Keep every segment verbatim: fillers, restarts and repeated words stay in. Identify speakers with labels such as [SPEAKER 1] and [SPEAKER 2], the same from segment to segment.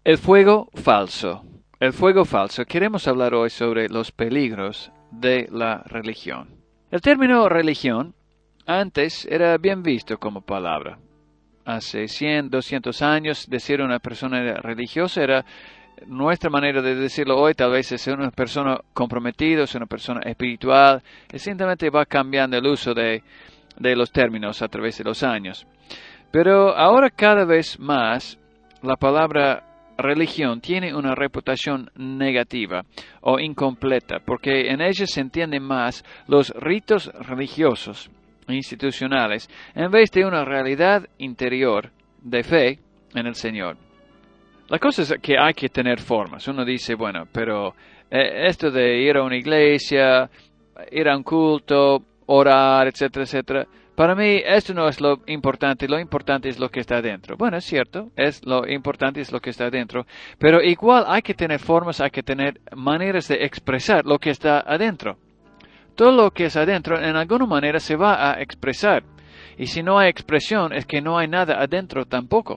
[SPEAKER 1] El fuego falso. El fuego falso. Queremos hablar hoy sobre los peligros de la religión. El término religión antes era bien visto como palabra. Hace cien, doscientos años decir una persona era religiosa era nuestra manera de decirlo hoy. Tal vez es una persona comprometida, es una persona espiritual. Simplemente va cambiando el uso de, de los términos a través de los años. Pero ahora cada vez más la palabra religión tiene una reputación negativa o incompleta, porque en ella se entienden más los ritos religiosos e institucionales en vez de una realidad interior de fe en el Señor. La cosa es que hay que tener formas. Uno dice, bueno, pero eh, esto de ir a una iglesia, ir a un culto, orar, etcétera, etcétera, para mí esto no es lo importante, lo importante es lo que está adentro. Bueno, es cierto, es lo importante es lo que está adentro, pero igual hay que tener formas, hay que tener maneras de expresar lo que está adentro. Todo lo que es adentro en alguna manera se va a expresar, y si no hay expresión es que no hay nada adentro tampoco.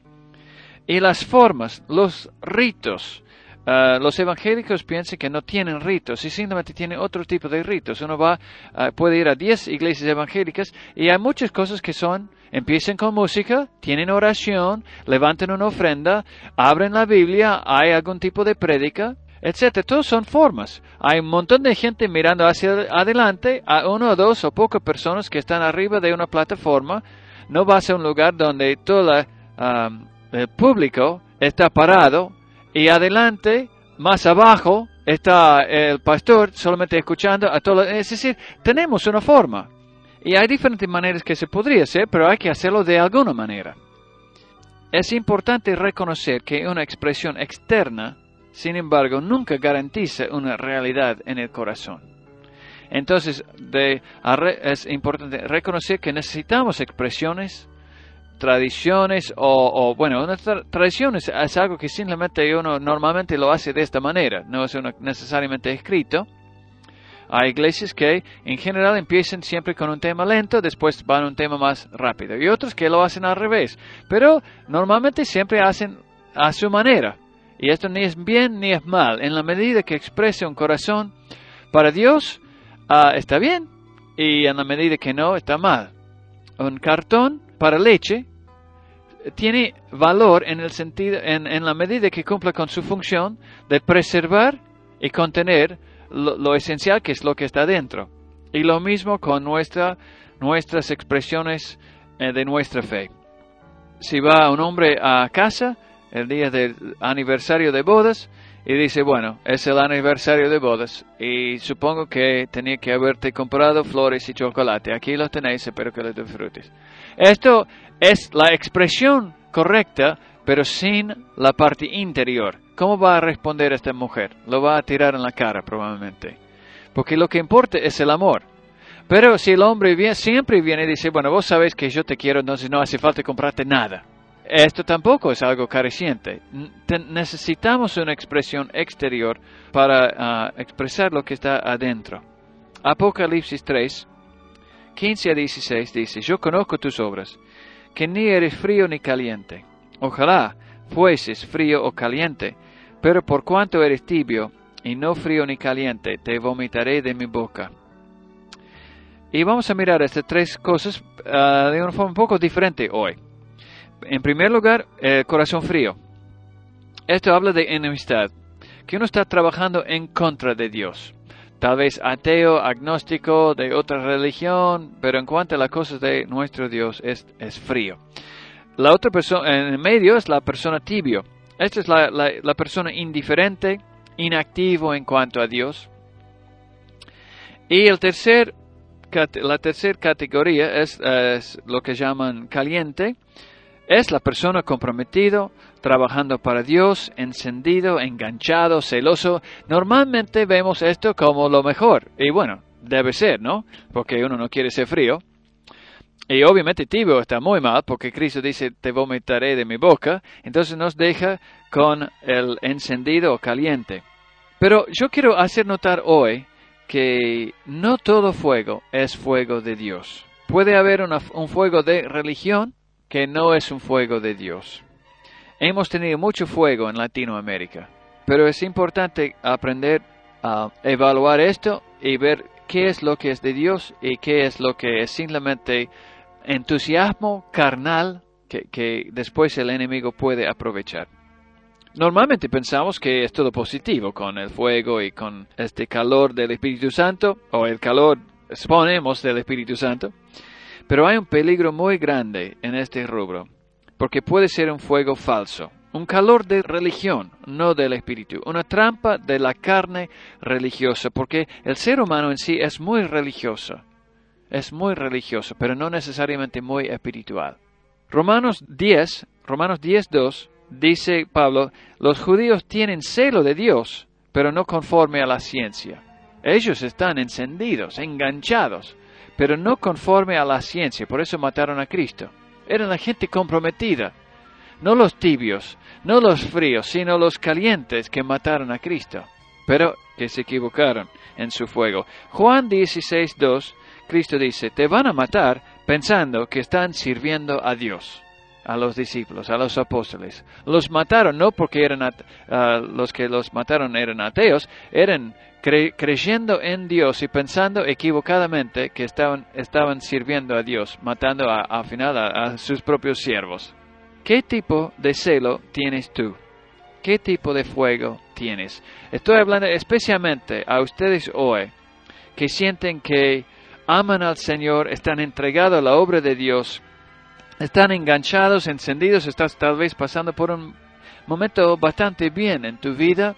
[SPEAKER 1] Y las formas, los ritos, Uh, los evangélicos piensan que no tienen ritos y simplemente tienen otro tipo de ritos. Uno va, uh, puede ir a diez iglesias evangélicas y hay muchas cosas que son, empiezan con música, tienen oración, levantan una ofrenda, abren la Biblia, hay algún tipo de prédica, etcétera. Todos son formas. Hay un montón de gente mirando hacia adelante, a uno o dos o pocas personas que están arriba de una plataforma. No vas a un lugar donde todo la, um, el público está parado. Y adelante, más abajo, está el pastor solamente escuchando a todos. Es decir, tenemos una forma. Y hay diferentes maneras que se podría hacer, pero hay que hacerlo de alguna manera. Es importante reconocer que una expresión externa, sin embargo, nunca garantiza una realidad en el corazón. Entonces, de, es importante reconocer que necesitamos expresiones, tradiciones o, o bueno, una tra tradiciones es algo que simplemente uno normalmente lo hace de esta manera, no es una, necesariamente escrito. Hay iglesias que en general empiezan siempre con un tema lento, después van a un tema más rápido, y otros que lo hacen al revés, pero normalmente siempre hacen a su manera, y esto ni es bien ni es mal, en la medida que exprese un corazón para Dios, uh, está bien, y en la medida que no, está mal. Un cartón para leche tiene valor en el sentido, en, en la medida que cumple con su función de preservar y contener lo, lo esencial que es lo que está dentro. Y lo mismo con nuestra, nuestras expresiones eh, de nuestra fe. Si va un hombre a casa el día del aniversario de bodas y dice, bueno, es el aniversario de bodas y supongo que tenía que haberte comprado flores y chocolate. Aquí los tenéis, espero que los disfrutes. Esto es la expresión correcta, pero sin la parte interior. ¿Cómo va a responder esta mujer? Lo va a tirar en la cara probablemente. Porque lo que importa es el amor. Pero si el hombre viene, siempre viene y dice, bueno, vos sabés que yo te quiero, entonces no hace falta comprarte nada. Esto tampoco es algo careciente. Necesitamos una expresión exterior para uh, expresar lo que está adentro. Apocalipsis tres, quince a dieciséis dice, yo conozco tus obras, que ni eres frío ni caliente. Ojalá fueses frío o caliente, pero por cuanto eres tibio y no frío ni caliente, te vomitaré de mi boca. Y vamos a mirar estas tres cosas uh, de una forma un poco diferente hoy. En primer lugar, el corazón frío. Esto habla de enemistad, que uno está trabajando en contra de Dios. Tal vez ateo, agnóstico, de otra religión, pero en cuanto a las cosas de nuestro Dios es, es frío. La otra persona, en el medio, es la persona tibio. Esta es la, la, la persona indiferente, inactivo en cuanto a Dios. Y el tercer, la tercera categoría es, es lo que llaman caliente. Es la persona comprometido, trabajando para Dios, encendido, enganchado, celoso. Normalmente vemos esto como lo mejor. Y bueno, debe ser, ¿no? Porque uno no quiere ser frío. Y obviamente tibio está muy mal, porque Cristo dice, te vomitaré de mi boca. Entonces nos deja con el encendido o caliente. Pero yo quiero hacer notar hoy que no todo fuego es fuego de Dios. Puede haber una, un fuego de religión, que no es un fuego de Dios. Hemos tenido mucho fuego en Latinoamérica, pero es importante aprender a evaluar esto y ver qué es lo que es de Dios y qué es lo que es simplemente entusiasmo carnal que, que después el enemigo puede aprovechar. Normalmente pensamos que es todo positivo con el fuego y con este calor del Espíritu Santo, o el calor, suponemos, del Espíritu Santo, pero hay un peligro muy grande en este rubro, porque puede ser un fuego falso, un calor de religión, no del Espíritu, una trampa de la carne religiosa, porque el ser humano en sí es muy religioso, es muy religioso, pero no necesariamente muy espiritual. Romanos diez, Romanos diez, dos, dice Pablo, los judíos tienen celo de Dios, pero no conforme a la ciencia. Ellos están encendidos, enganchados, pero no conforme a la ciencia, por eso mataron a Cristo. Eran la gente comprometida, no los tibios, no los fríos, sino los calientes que mataron a Cristo, pero que se equivocaron en su fuego. Juan dieciséis, dos, Cristo dice, te van a matar pensando que están sirviendo a Dios, a los discípulos, a los apóstoles. Los mataron no porque eran uh, los que los mataron eran ateos, eran cre creyendo en Dios y pensando equivocadamente que estaban, estaban sirviendo a Dios, matando al final a, a sus propios siervos. ¿Qué tipo de celo tienes tú? ¿Qué tipo de fuego tienes? Estoy hablando especialmente a ustedes hoy que sienten que aman al Señor, están entregados a la obra de Dios, están enganchados, encendidos, estás tal vez pasando por un momento bastante bien en tu vida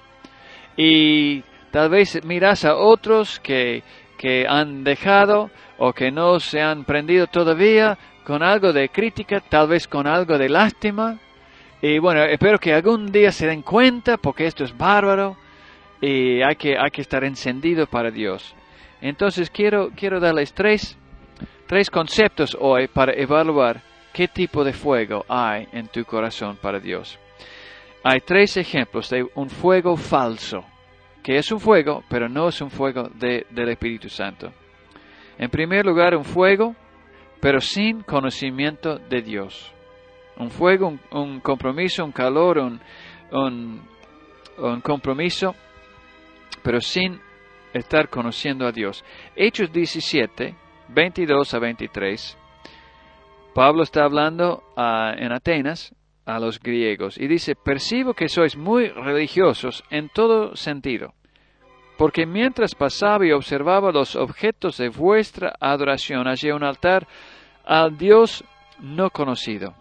[SPEAKER 1] y tal vez miras a otros que, que han dejado o que no se han prendido todavía con algo de crítica, tal vez con algo de lástima. Y bueno, espero que algún día se den cuenta porque esto es bárbaro y hay que, hay que estar encendido para Dios. Entonces quiero, quiero darles tres, tres conceptos hoy para evaluar qué tipo de fuego hay en tu corazón para Dios. Hay tres ejemplos de un fuego falso, que es un fuego, pero no es un fuego de, del Espíritu Santo. En primer lugar, un fuego, pero sin conocimiento de Dios. Un fuego, un, un compromiso, un calor, un, un, un compromiso, pero sin estar conociendo a Dios. Hechos diecisiete, veintidós a veintitrés. Pablo está hablando uh, en Atenas a los griegos y dice, percibo que sois muy religiosos en todo sentido, porque mientras pasaba y observaba los objetos de vuestra adoración, hallé un altar al Dios no conocido.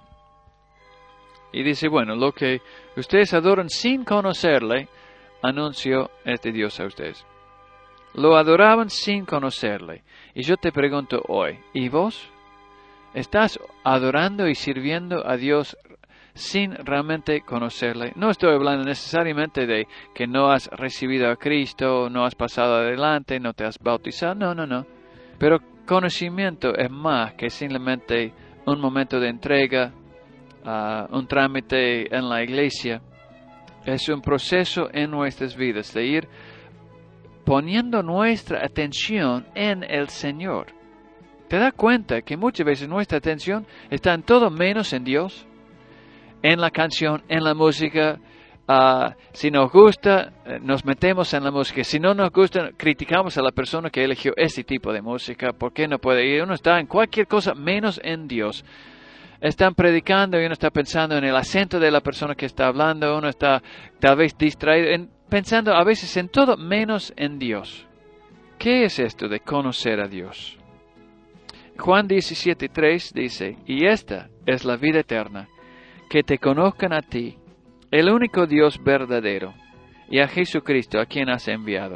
[SPEAKER 1] Y dice, bueno, lo que ustedes adoran sin conocerle, anunció este Dios a ustedes. Lo adoraban sin conocerle. Y yo te pregunto hoy, ¿y vos? ¿Estás adorando y sirviendo a Dios sin realmente conocerle? No estoy hablando necesariamente de que no has recibido a Cristo, no has pasado adelante, no te has bautizado. No, no, no. Pero conocimiento es más que simplemente un momento de entrega, uh, un trámite en la iglesia. Es un proceso en nuestras vidas de ir poniendo nuestra atención en el Señor. ¿Te das cuenta que muchas veces nuestra atención está en todo menos en Dios? En la canción, en la música. Uh, si nos gusta, nos metemos en la música. Si no nos gusta, criticamos a la persona que eligió este tipo de música. ¿Por qué no puede ir? Uno está en cualquier cosa menos en Dios. Están predicando y uno está pensando en el acento de la persona que está hablando. Uno está tal vez distraído, en, pensando a veces en todo menos en Dios. ¿Qué es esto de conocer a Dios? Juan diecisiete, tres dice, y esta es la vida eterna, que te conozcan a ti, el único Dios verdadero, y a Jesucristo a quien has enviado.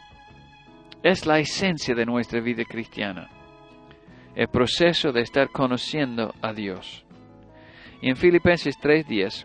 [SPEAKER 1] Es la esencia de nuestra vida cristiana, el proceso de estar conociendo a Dios. Y en Filipenses tres diez,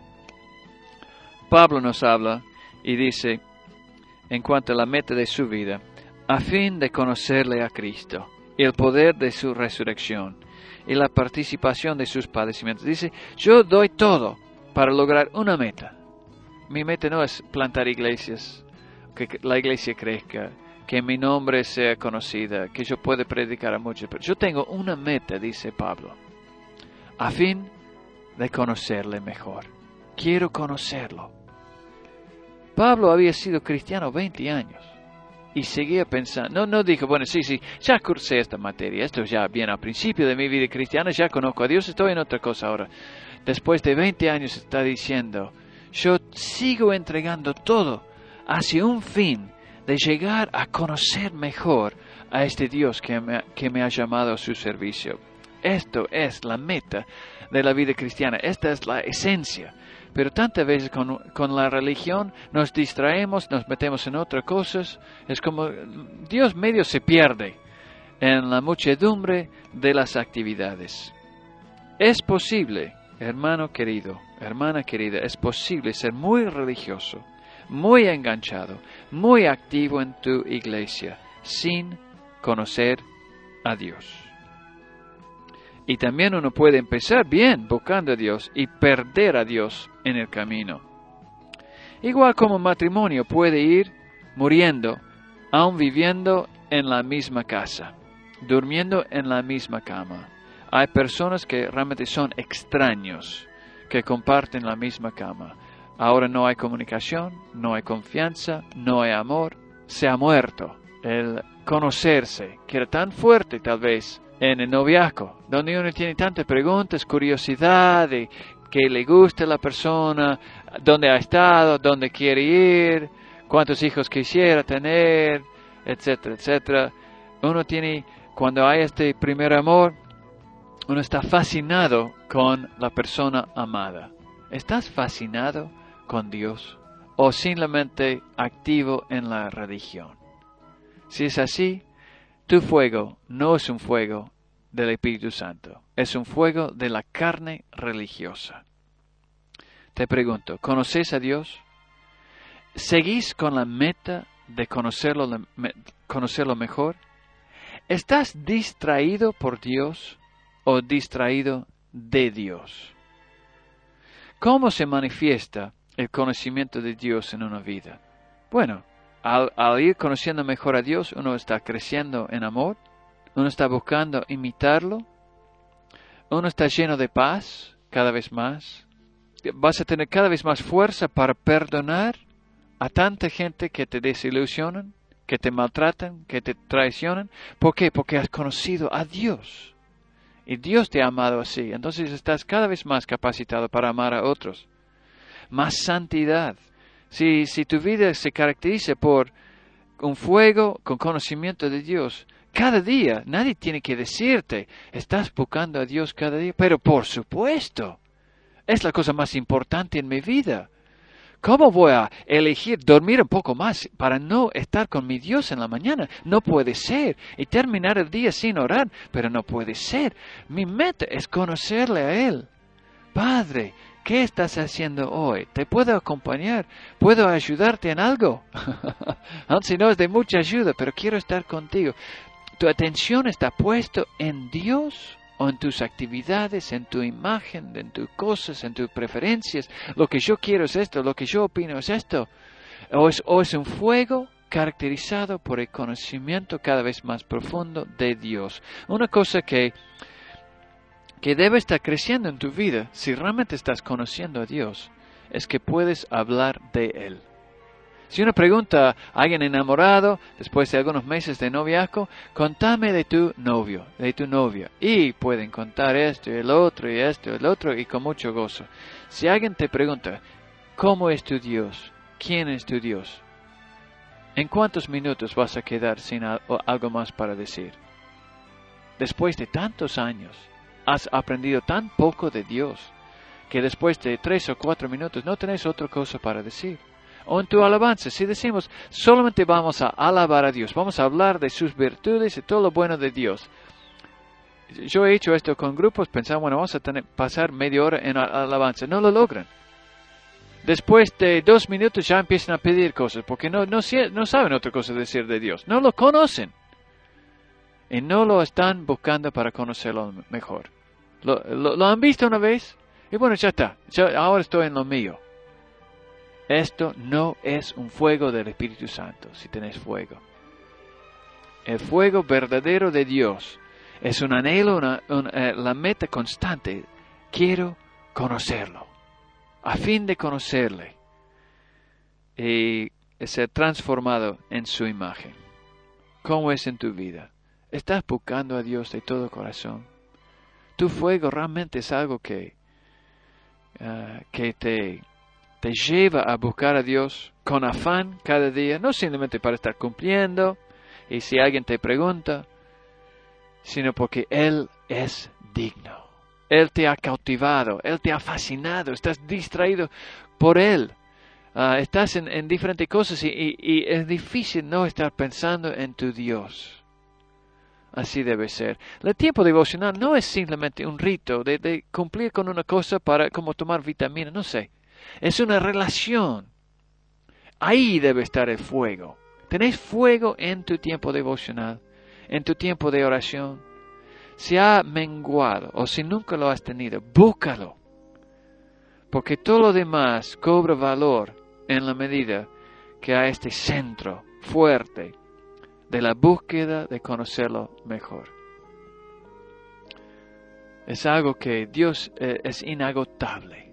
[SPEAKER 1] Pablo nos habla y dice, en cuanto a la meta de su vida, a fin de conocerle a Cristo, y el poder de su resurrección, y la participación de sus padecimientos. Dice, yo doy todo para lograr una meta. Mi meta no es plantar iglesias, que la iglesia crezca, que mi nombre sea conocida, que yo pueda predicar a muchos. Pero yo tengo una meta, dice Pablo, a fin de conocerle mejor. Quiero conocerlo. Pablo había sido cristiano veinte años y seguía pensando. No, no dijo, bueno, sí, sí, ya cursé esta materia, esto ya viene al principio de mi vida cristiana, ya conozco a Dios, estoy en otra cosa ahora. Después de veinte años está diciendo, yo sigo entregando todo hacia un fin de llegar a conocer mejor a este Dios que me, que me ha llamado a su servicio. Esto es la meta de la vida cristiana, esta es la esencia. Pero tantas veces con, con la religión nos distraemos, nos metemos en otras cosas. Es como Dios medio se pierde en la muchedumbre de las actividades. Es posible, hermano querido, hermana querida, es posible ser muy religioso, muy enganchado, muy activo en tu iglesia, sin conocer a Dios. Y también uno puede empezar bien buscando a Dios y perder a Dios en el camino. Igual como matrimonio puede ir muriendo, aún viviendo en la misma casa, durmiendo en la misma cama. Hay personas que realmente son extraños, que comparten la misma cama. Ahora no hay comunicación, no hay confianza, no hay amor. Se ha muerto el conocerse, que era tan fuerte tal vez en el noviazgo, donde uno tiene tantas preguntas, curiosidad de qué le gusta a la persona, dónde ha estado, dónde quiere ir, cuántos hijos quisiera tener, etcétera, etcétera. Uno tiene, cuando hay este primer amor, uno está fascinado con la persona amada. ¿Estás fascinado con Dios o simplemente activo en la religión? Si es así, tu fuego no es un fuego del Espíritu Santo, es un fuego de la carne religiosa. Te pregunto, ¿conoces a Dios? ¿Seguís con la meta de conocerlo, conocerlo mejor? ¿Estás distraído por Dios o distraído de Dios? ¿Cómo se manifiesta el conocimiento de Dios en una vida? Bueno, Al, al ir conociendo mejor a Dios, uno está creciendo en amor, uno está buscando imitarlo, uno está lleno de paz cada vez más. Vas a tener cada vez más fuerza para perdonar a tanta gente que te desilusionan, que te maltratan, que te traicionan. ¿Por qué? Porque has conocido a Dios. Y Dios te ha amado así. Entonces estás cada vez más capacitado para amar a otros. Más santidad. Si, si tu vida se caracteriza por un fuego con conocimiento de Dios, cada día, nadie tiene que decirte, estás buscando a Dios cada día, pero por supuesto, es la cosa más importante en mi vida. ¿Cómo voy a elegir dormir un poco más para no estar con mi Dios en la mañana? No puede ser. Y terminar el día sin orar, pero no puede ser. Mi meta es conocerle a Él. Padre, ¿qué estás haciendo hoy? ¿Te puedo acompañar? ¿Puedo ayudarte en algo? Aun si no es de mucha ayuda, pero quiero estar contigo. ¿Tu atención está puesta en Dios o en tus actividades, en tu imagen, en tus cosas, en tus preferencias? Lo que yo quiero es esto, lo que yo opino es esto. ¿O es, o es un fuego caracterizado por el conocimiento cada vez más profundo de Dios? Una cosa que... que debe estar creciendo en tu vida, si realmente estás conociendo a Dios, es que puedes hablar de Él. Si uno pregunta a alguien enamorado, después de algunos meses de noviazgo, contame de tu novio, de tu novia. Y pueden contar esto y el otro y esto y el otro y con mucho gozo. Si alguien te pregunta, ¿cómo es tu Dios? ¿Quién es tu Dios? ¿En cuántos minutos vas a quedar sin algo más para decir? Después de tantos años, has aprendido tan poco de Dios que después de tres o cuatro minutos no tenés otra cosa para decir. O en tu alabanza, si decimos solamente vamos a alabar a Dios, vamos a hablar de sus virtudes y todo lo bueno de Dios. Yo he hecho esto con grupos, pensando, bueno, vamos a tener, pasar media hora en alabanza. No lo logran. Después de dos minutos ya empiezan a pedir cosas, porque no, no, no saben otra cosa decir de Dios. No lo conocen. Y no lo están buscando para conocerlo mejor. ¿Lo, lo, lo han visto una vez? Y bueno, ya está. Yo ahora estoy en lo mío. Esto no es un fuego del Espíritu Santo, si tenés fuego. El fuego verdadero de Dios es un anhelo, una, una, eh, la meta constante. Quiero conocerlo. a fin de conocerle y ser transformado en su imagen. ¿Cómo es en tu vida? ¿Estás buscando a Dios de todo corazón? ¿Tu fuego realmente es algo que, uh, que te, te lleva a buscar a Dios con afán cada día? No simplemente para estar cumpliendo y si alguien te pregunta, sino porque Él es digno. Él te ha cautivado, Él te ha fascinado, estás distraído por Él. Uh, estás en, en diferentes cosas y, y, y es difícil no estar pensando en tu Dios. Así debe ser. El tiempo devocional no es simplemente un rito de, de cumplir con una cosa para como tomar vitamina, no sé. Es una relación. Ahí debe estar el fuego. ¿Tenés fuego en tu tiempo devocional? ¿En tu tiempo de oración? Si ha menguado o si nunca lo has tenido, búscalo. Porque todo lo demás cobra valor en la medida que hay este centro fuerte de la búsqueda de conocerlo mejor. Es algo que Dios eh, es inagotable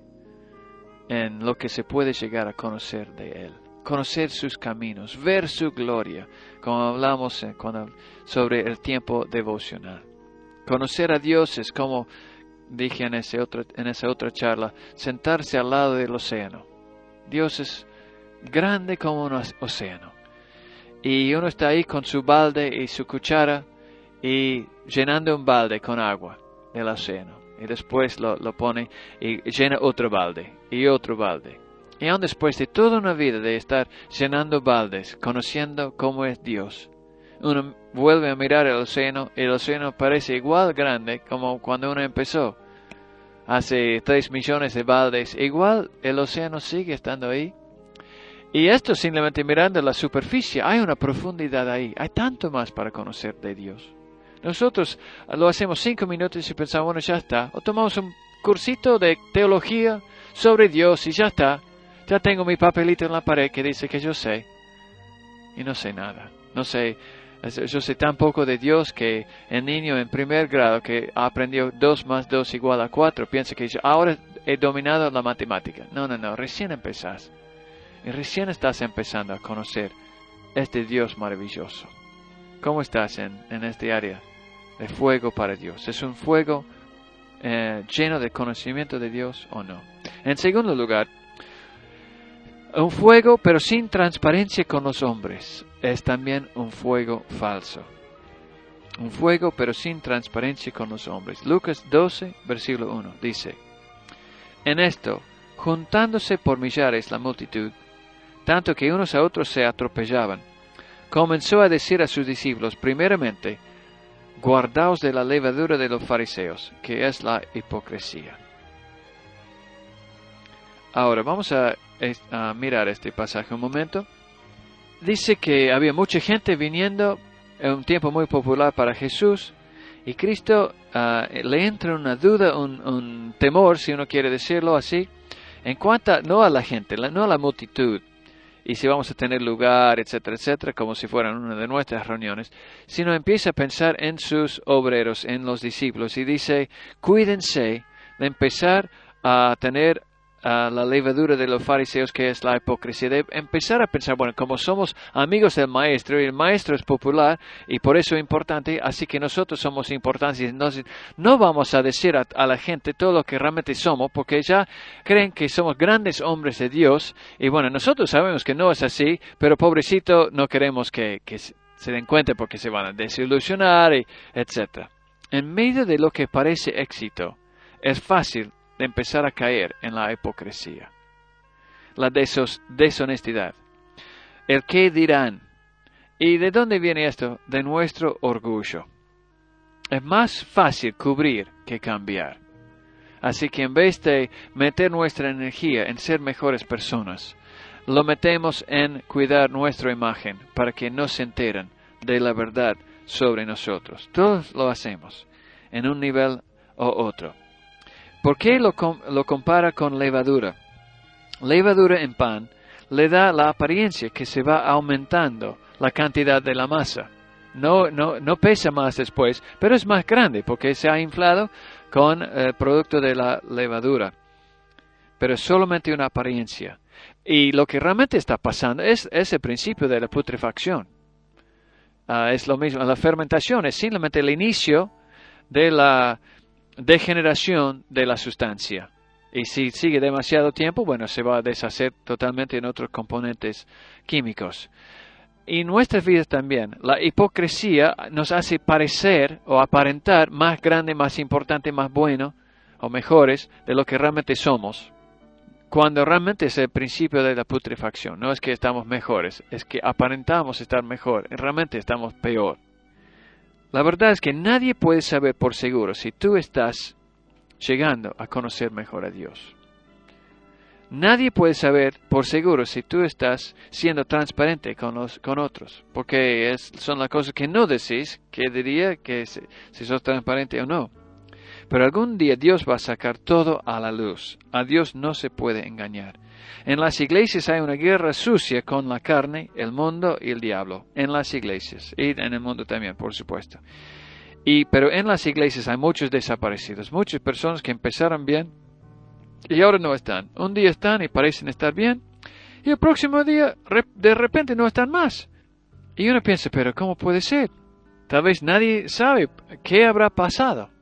[SPEAKER 1] en lo que se puede llegar a conocer de Él. Conocer sus caminos, ver su gloria, como hablamos eh, cuando, sobre el tiempo devocional. Conocer a Dios es como dije en, ese otro, en esa otra charla, sentarse al lado del océano. Dios es grande como un océano. Y uno está ahí con su balde y su cuchara y llenando un balde con agua del océano. Y después lo, lo pone y llena otro balde y otro balde. Y aún después de toda una vida de estar llenando baldes, conociendo cómo es Dios, uno vuelve a mirar el océano y el océano parece igual grande como cuando uno empezó. Hace tres millones de baldes, igual el océano sigue estando ahí. Y esto simplemente mirando la superficie, hay una profundidad ahí, hay tanto más para conocer de Dios. Nosotros lo hacemos cinco minutos y pensamos, bueno, ya está. O tomamos un cursito de teología sobre Dios y ya está. Ya tengo mi papelito en la pared que dice que yo sé. Y no sé nada. No sé, yo sé tan poco de Dios que el niño en primer grado que aprendió dos más dos igual a cuatro, piensa que yo ahora he dominado la matemática. No, no, no, recién empezás. Y recién estás empezando a conocer este Dios maravilloso. ¿Cómo estás en, en este área de fuego para Dios? ¿Es un fuego eh, lleno de conocimiento de Dios o no? En segundo lugar, un fuego pero sin transparencia con los hombres es también un fuego falso. Un fuego pero sin transparencia con los hombres. Lucas doce, versículo uno, dice: En esto, juntándose por millares la multitud, tanto que unos a otros se atropellaban, comenzó a decir a sus discípulos, primeramente, guardaos de la levadura de los fariseos, que es la hipocresía. Ahora, vamos a, a mirar este pasaje un momento. Dice que había mucha gente viniendo en un tiempo muy popular para Jesús, y Cristo uh, le entra una duda, un, un temor, si uno quiere decirlo así, en cuanto a, no a la gente, la, no a la multitud, y si vamos a tener lugar, etcétera, etcétera, como si fueran una de nuestras reuniones, sino empieza a pensar en sus obreros, en los discípulos, y dice, cuídense de empezar a tener uh, la levadura de los fariseos, que es la hipocresía, de empezar a pensar, bueno, como somos amigos del maestro, y el maestro es popular, y por eso es importante, así que nosotros somos importantes, entonces no vamos a decir a, a la gente todo lo que realmente somos, porque ya creen que somos grandes hombres de Dios, y bueno, nosotros sabemos que no es así, pero pobrecito, no queremos que, que se den cuenta porque se van a desilusionar, y etcétera. En medio de lo que parece éxito, es fácil de empezar a caer en la hipocresía, la desos, deshonestidad, el qué dirán. ¿Y de dónde viene esto? De nuestro orgullo. Es más fácil cubrir que cambiar. Así que en vez de meter nuestra energía en ser mejores personas, lo metemos en cuidar nuestra imagen para que no se enteren de la verdad sobre nosotros. Todos lo hacemos en un nivel o otro. ¿Por qué lo, lo compara con levadura? Levadura en pan le da la apariencia que se va aumentando la cantidad de la masa. No, no, no pesa más después, pero es más grande porque se ha inflado con el producto de la levadura. pero es solamente una apariencia. Y lo que realmente está pasando es, es el principio de la putrefacción. Uh, es lo mismo, la fermentación es simplemente el inicio de la degeneración de la sustancia. Y si sigue demasiado tiempo, bueno, se va a deshacer totalmente en otros componentes químicos. Y nuestras vidas también. La hipocresía nos hace parecer o aparentar más grande, más importante, más bueno o mejores de lo que realmente somos. Cuando realmente es el principio de la putrefacción. No es que estamos mejores, es que aparentamos estar mejor. Realmente estamos peor. La verdad es que nadie puede saber por seguro si tú estás llegando a conocer mejor a Dios. Nadie puede saber por seguro si tú estás siendo transparente con, los, con otros, porque es, son las cosas que no decís, que diría que si, si sos transparente o no. Pero algún día Dios va a sacar todo a la luz. A Dios no se puede engañar. En las iglesias hay una guerra sucia con la carne, el mundo y el diablo. En las iglesias y en el mundo también, por supuesto. Y, pero en las iglesias hay muchos desaparecidos, muchas personas que empezaron bien y ahora no están. Un día están y parecen estar bien y el próximo día de repente no están más. Y uno piensa, pero ¿cómo puede ser? Tal vez nadie sabe qué habrá pasado.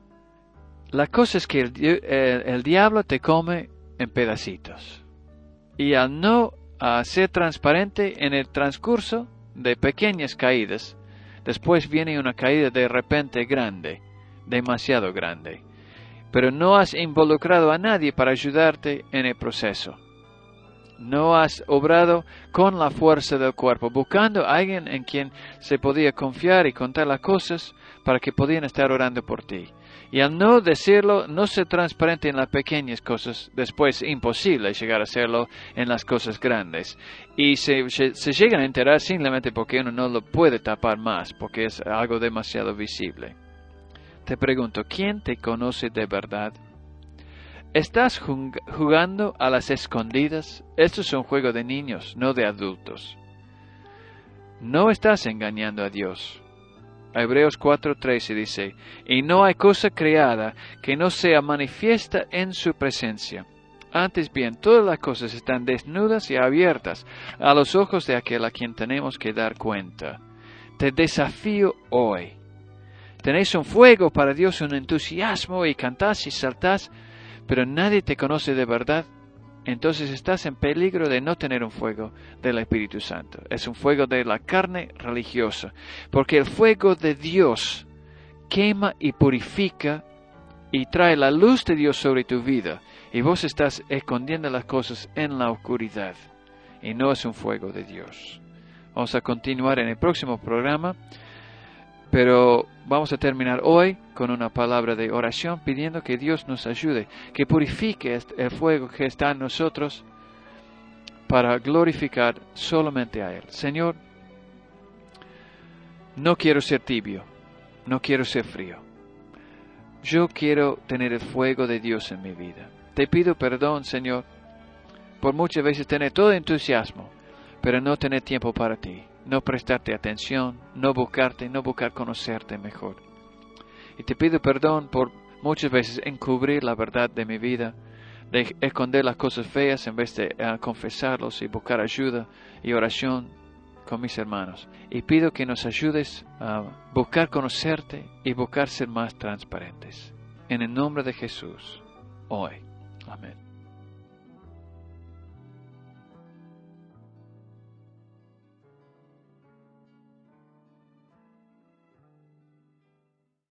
[SPEAKER 1] La cosa es que el, el, el diablo te come en pedacitos. Y al no uh, ser transparente en el transcurso de pequeñas caídas, después viene una caída de repente grande, demasiado grande. Pero no has involucrado a nadie para ayudarte en el proceso. No has obrado con la fuerza del cuerpo, buscando a alguien en quien se podía confiar y contar las cosas para que podían estar orando por ti. Y al no decirlo, no ser transparente en las pequeñas cosas, después es imposible llegar a hacerlo en las cosas grandes. Y se, se, se llegan a enterar simplemente porque uno no lo puede tapar más, porque es algo demasiado visible. Te pregunto, ¿quién te conoce de verdad? ¿Estás jugando a las escondidas? Esto es un juego de niños, no de adultos. No estás engañando a Dios. Hebreos cuatro trece dice, y no hay cosa creada que no sea manifiesta en su presencia. Antes bien, todas las cosas están desnudas y abiertas a los ojos de aquel a quien tenemos que dar cuenta. Te desafío hoy. Tenéis un fuego para Dios, un entusiasmo y cantás y saltás, pero nadie te conoce de verdad. Entonces estás en peligro de no tener un fuego del Espíritu Santo. Es un fuego de la carne religiosa. Porque el fuego de Dios quema y purifica y trae la luz de Dios sobre tu vida. Y vos estás escondiendo las cosas en la oscuridad. Y no es un fuego de Dios. Vamos a continuar en el próximo programa. Pero vamos a terminar hoy con una palabra de oración pidiendo que Dios nos ayude, que purifique el fuego que está en nosotros para glorificar solamente a Él. Señor, no quiero ser tibio, no quiero ser frío. Yo quiero tener el fuego de Dios en mi vida. Te pido perdón, Señor, por muchas veces tener todo entusiasmo, pero no tener tiempo para ti. No prestarte atención, no buscarte, no buscar conocerte mejor. Y te pido perdón por muchas veces encubrir la verdad de mi vida, de esconder las cosas feas en vez de uh, confesarlos y buscar ayuda y oración con mis hermanos. Y pido que nos ayudes a buscar conocerte y buscar ser más transparentes. En el nombre de Jesús, hoy. Amén.